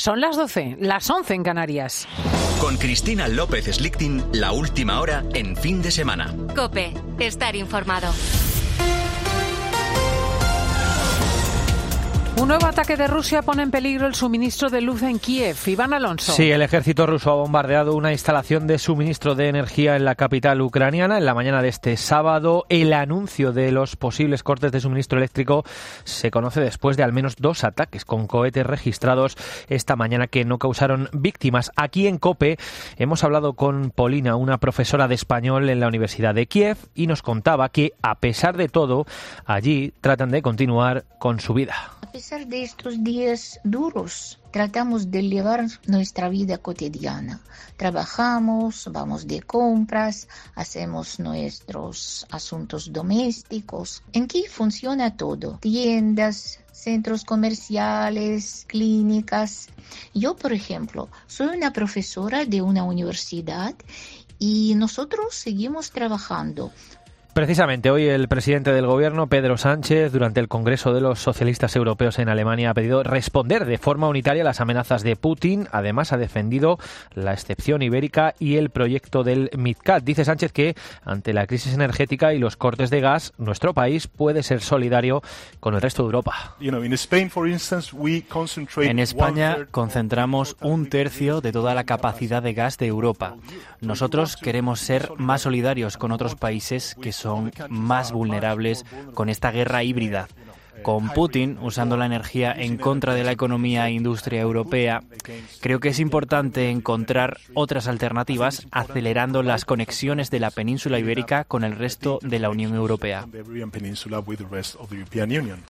Son las 12, las 11 en Canarias. Con Cristina López Slichting, la última hora en fin de semana. COPE, estar informado. Un nuevo ataque de Rusia pone en peligro el suministro de luz en Kiev. Iván Alonso. Sí, el ejército ruso ha bombardeado una instalación de suministro de energía en la capital ucraniana en la mañana de este sábado. El anuncio de los posibles cortes de suministro eléctrico se conoce después de al menos 2 ataques con cohetes registrados esta mañana que no causaron víctimas. Aquí en COPE hemos hablado con Polina, una profesora de español en la Universidad de Kiev, y nos contaba que, a pesar de todo, allí tratan de continuar con su vida. A pesar de estos días duros, tratamos de llevar nuestra vida cotidiana. Trabajamos, vamos de compras, hacemos nuestros asuntos domésticos. En Kiev funciona todo: tiendas, centros comerciales, clínicas. Yo, por ejemplo, soy una profesora de una universidad y nosotros seguimos trabajando. Precisamente hoy el presidente del gobierno, Pedro Sánchez, durante el Congreso de los Socialistas Europeos en Alemania, ha pedido responder de forma unitaria a las amenazas de Putin. Además, ha defendido la excepción ibérica y el proyecto del MidCat. Dice Sánchez que, ante la crisis energética y los cortes de gas, nuestro país puede ser solidario con el resto de Europa. En España concentramos 1/3 de toda la capacidad de gas de Europa. Nosotros queremos ser más solidarios con otros países que son más vulnerables con esta guerra híbrida. Con Putin usando la energía en contra de la economía e industria europea, creo que es importante encontrar otras alternativas acelerando las conexiones de la península ibérica con el resto de la Unión Europea.